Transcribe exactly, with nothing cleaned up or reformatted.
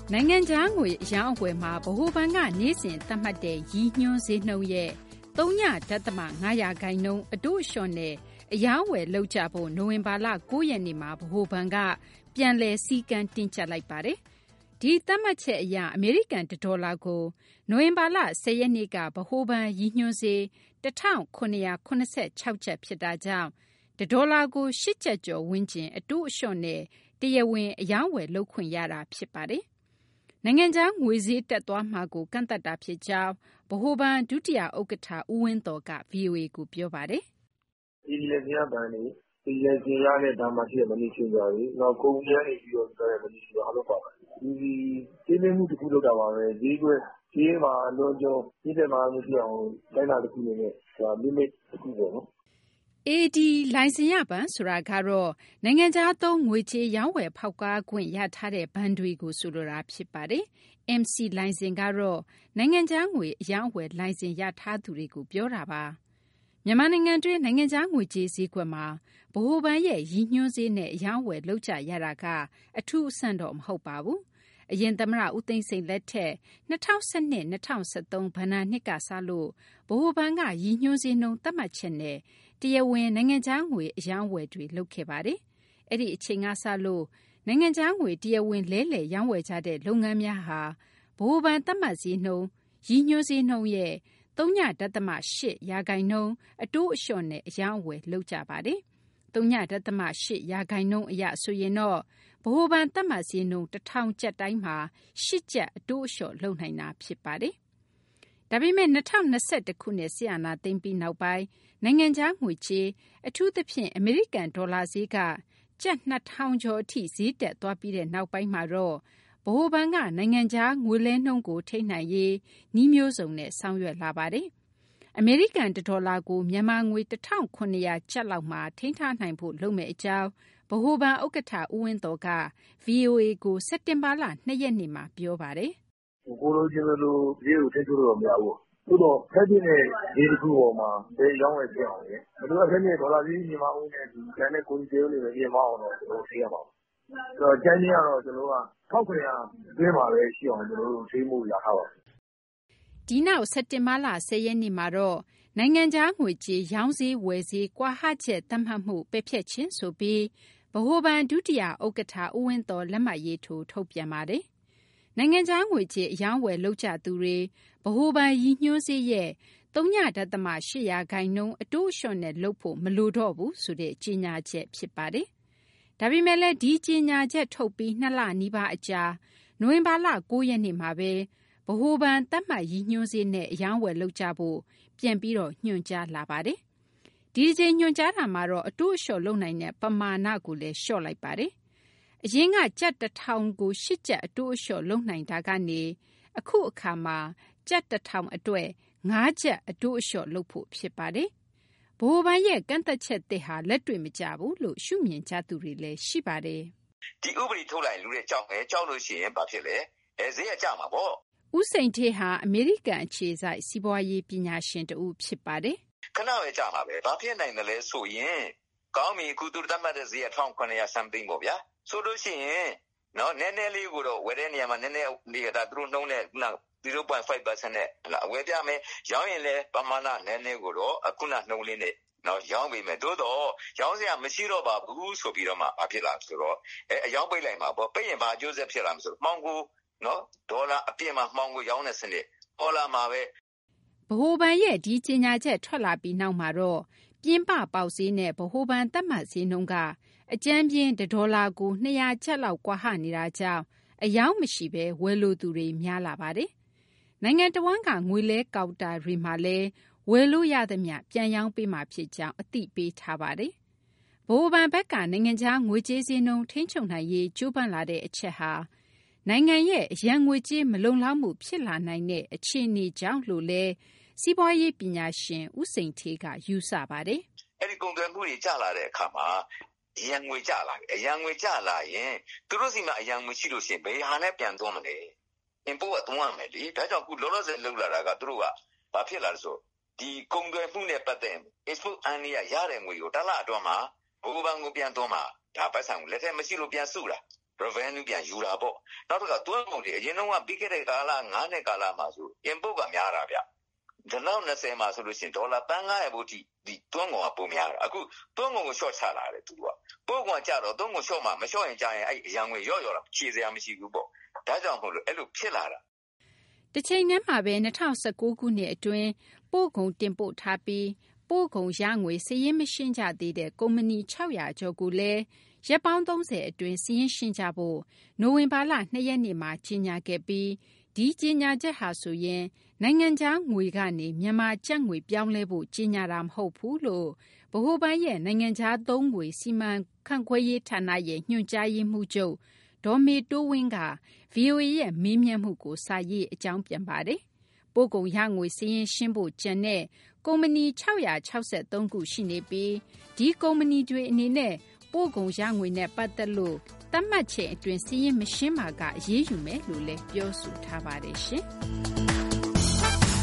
နိုင်ငံခြားငွေအရောင်းအဝယ်မှာဗဟိုဘဏ်ကနေ့စဉ်သတ်မှတ်တဲ့ရည်ညွှန်းဈေးနှုန်းရဲ့ ဝ.၅ ရာခိုင်နှုန်းအတိုးအလျှော့နဲ့အရောင်းအဝယ်လုပ်ကြဖို့နိုဝင်ဘာလ၉ရက်နေ့မှာဗဟိုဘဏ်ကပြန်လည်စည်းကမ်းတင်းကျပ်လိုက်ပါတယ်။ဒီသတ်မှတ်ချက်အရအမေရိကန်တစ်ဒေါ်လာကိုနိုဝင်ဘာလ၁၀ရက်နေ့ကဗဟိုဘဏ်ရည်ညွှန်းဈေးတစ်ထောင်ခုနှစ်ရာခုနှစ်ဆယ့်ခြောက်ကျပ်ဖြစ်တာကြောင့်တစ်ဒေါ်လာကိုရှစ်ကျပ်ကျော်ဝန်းကျင်အတိုးအလျှော့နဲ့တရားဝင်အရောင်းအဝယ်လုပ်ခွင့်ရတာဖြစ်ပါတယ်။နိုင်ငံခြားငွေဈေးတက်သွားမှာကိုကန့်သတ်တာဖြစ်ကြောင်းဗဟိုဘဏ်ဒုတိယဥက္ကဋ္ဌဦးဝင်းသော်က ဗွီအိုအေ ကိုပြောပါတယ်။ဒီလက်ကျန်ဘဏ်တွေဒီလက်ကျန်ရတဲ့ဒါမှရှိတဲ့မနည်းချင်းကြတွေနောက်ကုန်ကျန်းနေပြီးတော့ဆိုတဲ့မနည်းချင်းတွေအားလုံးပါပါတယ်။ဒီဒီသိမှုတစ်ခုလောက်တာပါပဲဈေးကွက်ဈေးမှာအလွန်ကျော်ဒီတဲ့မှာမရှိအောင်တိုင်းတာတစ်ခုနေနဲ့ဒါ limit တစ်ခုပေါ့နော်။အေ ဒီ လိုင်စင်ရဘဏ်ဆိုတာကတော့နိုင်ငံခြားသုံးငွေကြေးရောင်းဝယ်ဖောက်ကားခွင့်ရထားတဲ့ဘဏ်တွေကိုဆိုလိုတာဖြစ်ပါတယ်။ အမ် စီ လိုင်စင်ကတော့နိုင်ငံခြားငွေအရောင်းအဝယ်လိုင်စင်ရထားသူတွေကိုပြောတာပါ။မြန်မာနိုင်ငံတွင်းနိုင်ငံခြားငွေကြေးဈေးကွက်မှာဗဟိုဘဏ်ရဲ့ရည်ညွှန်းဈေးနဲ့အရောင်းအဝယ်လုပ်ကြရတာကအထူးအဆန်းတော့မဟုတ်ပါဘူး။အရင်သမ္မတဦးသိန်းစိန်လက်ထက်၂၀၁၂-၂၀၁၃ဘဏ္ဍာနှစ်ကစလို့ဗဟိုဘဏ်ကရည်ညွှန်းဈေးနှုန်းသတ်မှတ်ချက်နဲ့တရားဝင်နိုင်ငံခြားငွေအရောင်းအဝယ်တွေလုပ်ခဲ့ပါတယ်။အဲ့ဒီအချိန်ကစလို့နိုင်ငံခြားငွေတရားဝင်လဲလှယ်ရောင်းဝယ်ကြတဲ့လုပ်ငန်းများဟာဗဟိုဘဏ်သတ်မှတ်ဈေးနှုန်းရည်ညွှန်းဈေးနှုန်းရဲ့ ဝ.၈ ရာခိုင်နှုန်းအတိုးအလျှော့နဲ့အရောင်းအဝယ်လုပ်ကြပါတယ်။ဝ.၈ ရာခိုင်နှုန်းအရဆိုရင်တော့ဗဟိုဘဏ်သတ်မှတ်ဈေးနှုန်းတစ်ထောင်ကျပ်တိုင်းမှာရှစ်ကျပ်အတိုးအလျှော့လုပ်နိုင်တာဖြစ်ပါတယ်။ဒါပေမဲ့၂၀၂၁ခုနှစ်စစ်အာဏာသိမ်းပြီးနောက်ပိုင်းနိုင်ငံခြားငွေကြေးအထူးသဖြင့်အမေရိကန်ဒေါ်လာဈေးကကျပ်နှစ်ထောင်ကျော်အထိဈေးတက်သွားပြီးတဲ့နောက်ပိုင်းမှာတော့ဗဟိုဘဏ်ကနိုင်ငံခြားငွေလဲနှုန်းကိုထိန်းနိုင်ရေးနည်းမျိုးစုံနဲ့ဆောင်ရွက်လာပါတယ်။အမေရိကန်ဒေါ်လာကိုမြန်မာငွေတစ်ထောင်ခုနှစ်ရာကျပ်လောက်မှာထိန်းထားနိုင်ဖို့လုပ်မယ့်အကြောင်းဗဟိုဘဏ်ဥက္ကဋ္ဌဦးဝင်းသော်က ဗွီအိုအေ ကိုစက်တင်ဘာလ၂ရက်နေ့မှာပြောပါတယ်။ကိုလိုချင်လို့ဈေးကိုထိန်းချုပ်လို့မရဘူး။သို့တော့ဖက်ပြင်းတဲ့ဈေးတစ်ခုပေါ်မှာဘယ်ရောင်းဝယ်ပြအောင်လဲ။ဘယ်လိုဖက်ပြင်းဒေါ်လာဈေးညီမအောင်နဲ့ဒီကျန်တဲ့ကိုကြီးတွေလည်းပြင်မအောင်တော့ကျွန်တော်သိရပါဘူး။အဲ့တော့ကျန်ချင်းကတော့ကျွန်တော်ကထောက်ခွင့်ရတွင်းမှာပဲရှိအောင်ကျွန်တော်တို့ဈေးမှုရထားပါဘူး။ဒီနောက်စက်တင်ဘာလ၁၀ရက်နေ့မှာတော့နိုင်ငံခြားငွေကြေးရောင်းဈေးဝယ်ဈေးကွာဟချက်သတ်မှတ်မှုပယ်ဖျက်ခြင်းဆိုပြီးဗဟိုဘဏ်ဒုတိယဥက္ကဋ္ဌဦးဝင်းသော်လက်မှတ်ရေးထိုးထုတ်ပြန်ပါတယ်။နိုင်ငံခြားငွေကြေးအရောင်းဝယ်လုပ်ကြသူတွေဗဟိုဘဏ်ရည်ညွှန်းဈေးရဲ့ ဝ.၈ ရာခိုင်နှုန်းအတိုးအလျှော့နဲ့လုပ်ဖို့မလိုတော့ဘူးဆိုတဲ့ကြေညာချက်ဖြစ်ပါတယ်။ဒါပေမဲ့လည်းဒီကြေညာချက်ထုတ်ပြီးနှစ်လနီးပါးအကြာနိုဝင်ဘာလ၉ရက်နေ့မှာပဲဗဟိုဘဏ်သတ်မှတ်ရည်ညွှန်းဈေးနဲ့အရောင်းဝယ်လုပ်ကြဖို့ပြန်ပြီးတော့ညွှန်ကြားလာပါတယ်။ဒီချိန်ညွှန်ကြားတာမှာတော့အတိုးအလျှော့လုပ်နိုင်တဲ့ပမာဏကိုလည်းလျှော့လိုက်ပါတယ်။အရင်ကကျပ်တစ်ထောင်ကိုရှစ်ကျပ်အတိုးအလျှော့လုပ်နိုင်တာကနေအခုအခါမှာကျပ်တစ်ထောင်အတွက်ငါးကျပ်အတိုးအလျှော့လုပ်ဖို့ဖြစ်ပါတယ်။ဗဟိုဘဏ်ရဲ့ကန့်သက်ချက်သစ်ဟာလက်တွေ့မကျဘူးလို့ရှုမြင်ကြသူတွေလည်းရှိပါတယ်။ဒီဥပဒေထုတ်လိုက်လူတွေကြောက်မယ်ကြောက်လို့ရှိရင်ဘာဖြစ်လဲ။အဲဈေးကကျမှာပေါ့။ဦးစိန်ဌေးဟာအမေရိကန်အခြေစိုက်စီးပွားရေးပညာရှင်တဦးဖြစ်ပါတယ်။ခဏပဲကြာမှာပဲ။ဘာဖြစ်နိုင်တယ်လဲဆိုရင်ကောင်းပြီအခုသူတတ်မှတ်တဲ့ဈေးကတစ်ထောင်ခုနှစ်ရာ something ပေါ့ဗျာ။ဆိုလို့ရှိရင်နော်နည်းနည်းလေးကိုတော့ဝယ်တဲ့နေရာမှာနည်းနည်းလေးကသူတို့နှုံးနဲ့ဇီရိုပွိုင်းဖိုက်ပါဆင့် နဲ့ဝယ်ပြမယ်ရောင်းရင်လည်းပမာဏနည်းနည်းကိုတော့အခုနနှုံးလေးနဲ့နော်ရောင်းပေးမယ်တိုးတော့ရောင်းစရာမရှိတော့ပါဘူးဆိုပြီးတော့မှဘာဖြစ်လာဆိုတော့အဲအရောင်းပိတ်လိုက်မှာပေါ့ပိတ်ရင်ဘာအကျိုးဆက်ဖြစ်လာမလဲဆိုမှောင်ကိုနော်ဒေါ်လာအပြည့်မှာမှောင်ကိုရောင်းတဲ့စနစ်ပေါ်လာမှာပဲဗဟိုဘဏ်ရဲ့ဒီကြေညာချက်ထွက်လာပြီးနောက်မှာတော့ပြင်းပပေါက်ဈေးနဲ့ဗဟိုဘဏ်သတ်မှတ်ဈေးနှုန်းကအကြမ်းပြင်းဒေါ်လာကိုနှစ်ရာကျပ်လောက်ကွာဟနေတာကြောင့်အယောင်းမရှိဘဲဝယ်လိုသူတွေများလာပါတယ်။နိုင်ငံတော်ဝန်ကငွေလဲကောင်တာတွေမှာလည်းဝယ်လို့ရသမျှပြန်ရောင်းပေးမှာဖြစ်ကြောင်းအသိပေးထားပါတယ်။ဗဟိုဘဏ်ဘက်ကနိုင်ငံခြားငွေကြေးဈေးနှုန်းထိန်းချုပ်နိုင်ရေးကြိုးပမ်းလာတဲ့အချက်ဟာနိုင်ငံရဲ့အရန်ငွေကြေးမလုံလောက်မှုဖြစ်လာနိုင်တဲ့အခြေအနေကြောင့်လို့လဲစီးပွားရေးပညာရှင်ဦးစိန်ဌေးကယူဆပါတယ်။အဲဒီကုန်သွယ်မှုတွေကျလာတဲ့အခါမှာအရန်ငွေကျလာပြီအရန်ငွေကျလာရင်သူတို့စီမှာအရန်ငွေရှိလို့ရှိရင်ဘယ်ဟာနဲ့ပြန်သွင်းမလဲ။ import ကသွင်းရမယ်လေဒါကြောင့်အခုလောလောဆယ်လှုပ်လာတာကသူတို့ကဘာဖြစ်လာလဲဆိုဒီကုန်သွယ်မှုနဲ့ပတ်သက် export အန်ရရတဲ့ငွေကိုတစ်လအတွင်းမှာဘိုးဘဏ်ကိုပြန်သွင်းမှာဒါပတ်စံကိုလက်ထက်မရှိလို့ပြန်စုတာ revenue ပြန်ယူတာပေါ့နောက်တစ်ခါသွင်းကုန်တွေအရင်တော့ပြီးခဲ့တဲ့ကာလငါးနှစ်ကာလမှာဆို import ကများတာဗျဒီနောက်၂၀မှာဆိုလို့ရှိရင်ဒေါ်လာသန်း၅ရာဘို့ထိဒီသွင်းကုန်ကပုံများတာအခုသွင်းကုန်ကို short ချလာတယ်သူကပို့ကုန်ကကြတော့သွင်းကုန် short မှာမ short ရင်ကြာရင်အဲ့အရန်ငွေရော့ရော့လာခြေစရာမရှိဘူးပေါ့ဒါကြောင့်မို့လို့အဲ့လိုဖြစ်လာတာတစ်ချိန်တည်းမှာပဲ၂၀၁၉ခုနှစ်အတွင်းပို့ကုန်တင်ပို့ထားပြီးပို့ကုန်ရငွေစည်ရင်းမရှင်းကြသေးတဲ့ကုမ္ပဏီ၆ရာကျော်ကိုလည်းရက်ပေါင်း၃၀အတွင်းစည်ရင်းရှင်းကြဖို့နိုဝင်ဘာလ၂ရက်နေ့မှာကြေညာခဲ့ပြီးဒီကြေညာချက်ဟာဆိုရင်နိုင်ငံခြားငွေကနေမြန်မာကျပ်ငွေပြောင်းလဲဖို့ကြေညာတာမဟုတ်ဘူးလို့ဗဟိုဘဏ်ရဲ့နိုင်ငံခြားသုံးငွေစီမံခန့်ခွဲရေးဌာနရဲ့ညွှန်ကြားရေးမှူးချုပ်ဒေါ်မေတိုးဝင်းက ဗွီအိုအေ ရဲ့မေးမြန်းမှုကိုစာရေးအကြောင်းပြန်ပါတယ်။ပို့ကုန်ရငွေစည်ရင်းရှင်းဖို့ကြံတဲ့ကုမ္ပဏီ၆၆၃ခုရှိနေပြီးဒီကုမ္ပဏီတွေအနေနဲ့ပို့ကုန်ရငွေနဲ့ပတ်သက်လို့သတ်မှတ်ချိန်အတွင်းစည်ရင်းမရှင်းမှာကအရေးယူမယ်လို့လည်းပြောဆိုထားပါတယ်ရှင်။